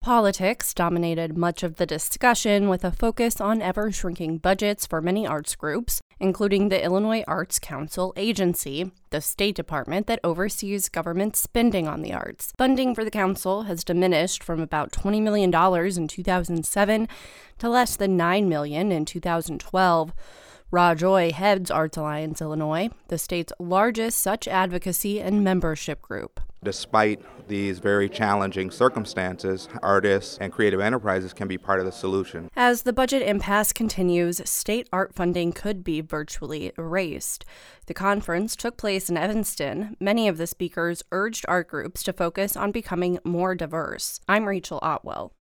Politics dominated much of the discussion, with a focus on ever-shrinking budgets for many arts groups, including the Illinois Arts Council Agency, the State Department that oversees government spending on the arts. Funding for the council has diminished from about $20 million in 2007 to less than $9 million in 2012. Ra Joy heads Arts Alliance Illinois, the state's largest such advocacy and membership group. Despite these very challenging circumstances, artists and creative enterprises can be part of the solution. As the budget impasse continues, state art funding could be virtually erased. The conference took place in Evanston. Many of the speakers urged art groups to focus on becoming more diverse. I'm Rachel Otwell.